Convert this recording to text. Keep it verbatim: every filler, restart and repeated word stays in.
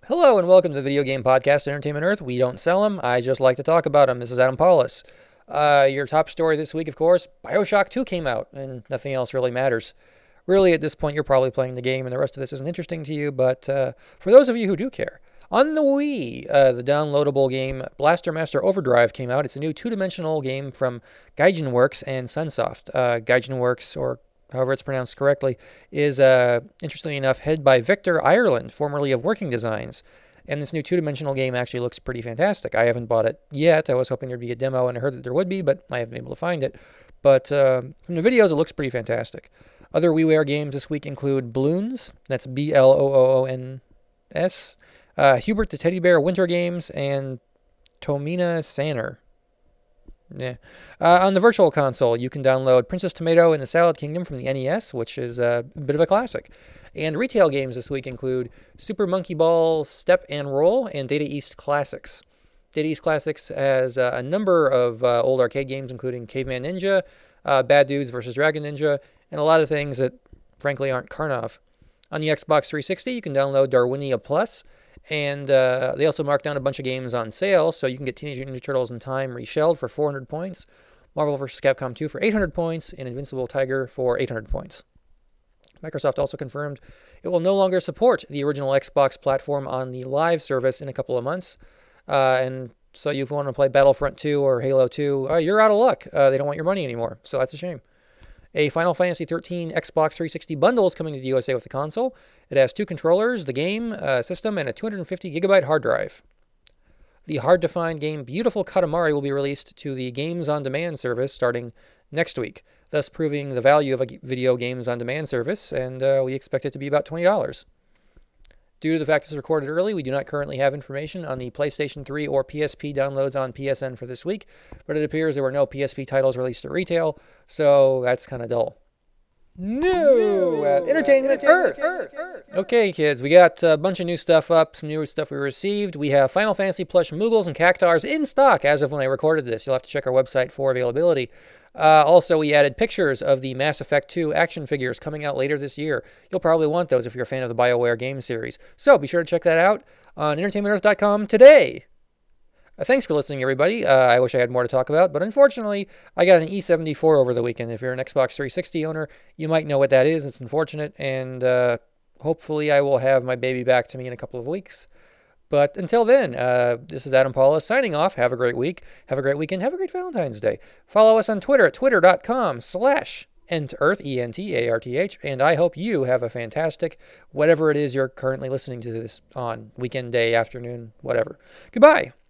Hello and welcome to the Video Game Podcast, Entertainment Earth. We don't sell them, I just like to talk about them. This is Adam Paulus. Uh, your top story this week, of course, BioShock two came out, and nothing else really matters. Really, at this point, you're probably playing the game, and the rest of this isn't interesting to you, but uh, for those of you who do care, on the Wii, uh, the downloadable game Blaster Master Overdrive came out. It's a new two-dimensional game from Gaijin Works and Sunsoft. Uh, Gaijin Works, or however it's pronounced correctly, is, uh, interestingly enough, headed by Victor Ireland, formerly of Working Designs. And this new two-dimensional game actually looks pretty fantastic. I haven't bought it yet. I was hoping there'd be a demo, and I heard that there would be, but I haven't been able to find it. But uh, from the videos, it looks pretty fantastic. Other WiiWare games this week include Bloons, that's B L O O O N S, uh, Hubert the Teddy Bear Winter Games, and Tomina Sanner. Yeah. Uh, on the Virtual Console, you can download Princess Tomato and the Salad Kingdom from the N E S, which is uh, a bit of a classic. And retail games this week include Super Monkey Ball Step and Roll and Data East Classics. Data East Classics has uh, a number of uh, old arcade games, including Caveman Ninja, uh, Bad Dudes versus Dragon Ninja, and a lot of things that, frankly, aren't Karnov. On the Xbox three sixty, you can download Darwinia Plus, and uh, they also marked down a bunch of games on sale, so you can get Teenage Mutant Ninja Turtles in Time Reshelled for four hundred points, Marvel versus. Capcom two for eight hundred points, and Invincible Tiger for eight hundred points. Microsoft also confirmed it will no longer support the original Xbox platform on the live service in a couple of months, uh, and so if you want to play Battlefront two or Halo two, uh, you're out of luck. Uh, they don't want your money anymore, so that's a shame. A Final Fantasy thirteen Xbox three sixty bundle is coming to the U S A with the console. It has two controllers, the game uh, system, and a two hundred fifty gigabyte hard drive. The hard-to-find game Beautiful Katamari will be released to the Games on Demand service starting next week, thus proving the value of a video games on demand service, and uh, we expect it to be about twenty dollars. Due to the fact it's recorded early, we do not currently have information on the PlayStation three or P S P downloads on P S N for this week, but it appears there were no P S P titles released at retail, so that's kind of dull. New at Entertainment Earth. Okay, kids, we got a bunch of new stuff up, some newer stuff we received. We have Final Fantasy plush Moogles and Cactars in stock as of when I recorded this. You'll have to check our website for availability. Uh, also, we added pictures of the Mass Effect two action figures coming out later this year. You'll probably want those if you're a fan of the BioWare game series. So be sure to check that out on entertainment earth dot com today. Uh, thanks for listening, everybody. Uh, I wish I had more to talk about, but unfortunately, I got an E seventy-four over the weekend. If you're an Xbox three sixty owner, you might know what that is. It's unfortunate, and uh, hopefully I will have my baby back to me in a couple of weeks. But until then, uh, this is Adam Paulus signing off. Have a great week. Have a great weekend. Have a great Valentine's Day. Follow us on Twitter at twitter.com slash entarth, E N T A R T H. And I hope you have a fantastic, whatever it is you're currently listening to this on, weekend, day, afternoon, whatever. Goodbye.